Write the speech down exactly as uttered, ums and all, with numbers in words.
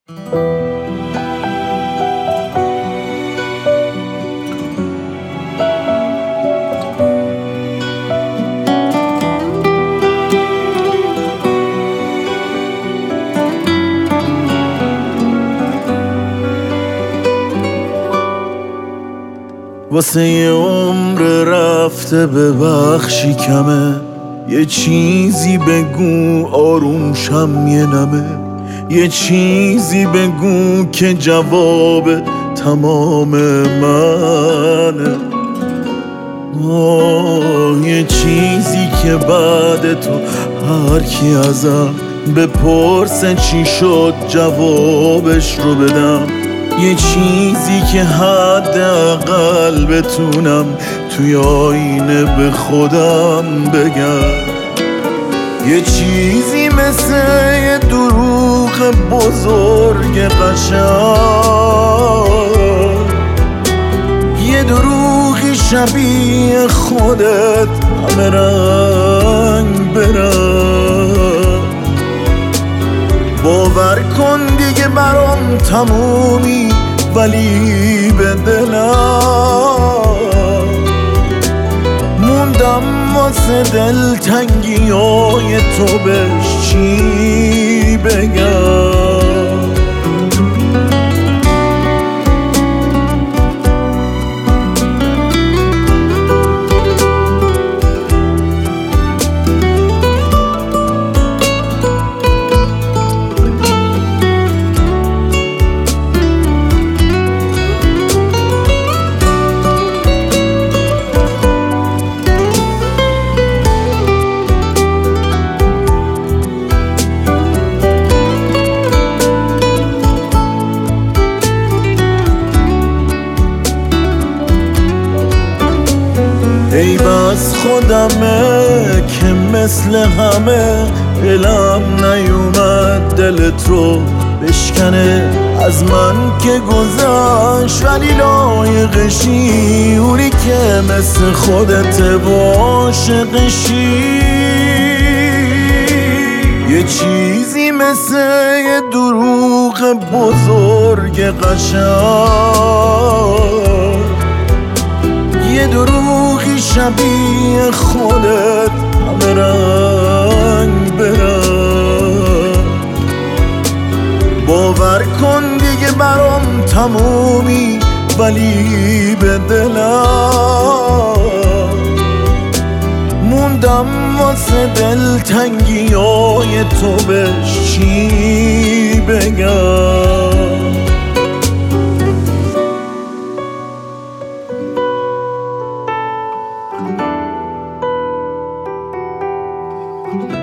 واسه یه عمر رفته ببخشی کمه، یه چیزی بگو آروم شم یه نمه، یه چیزی بگو که جواب تمام منه. آه یه چیزی که بعد تو هر کی ازم بپرسه چی شد جوابش رو بدم، یه چیزی که حداقل بتونم توی آینه به خودم بگم، یه چیزی مثل یه دروغ بزرگ قشنگ، یه دروغی شبیه خودت همه رنگ برنگ. باور کن دیگه برام تمومی ولی به دلم موندم واسه دلتنگیای تو بهش چی بگم. ای بس خودمه که مثل همه دلم نیومد دلت رو بشکنه، از من که گذشت ولی لایقشی، اونی که مثل خودت عاشقشی. یه چیزی مثل یه دروغ بزرگ قشنگ، یه دروغی شبیه خودت همه رنگ برنگ. باور کن دیگه برام تمومی ولی به دلم موندم واسه دلتنگیای تو بهش چی بگم. Thank you.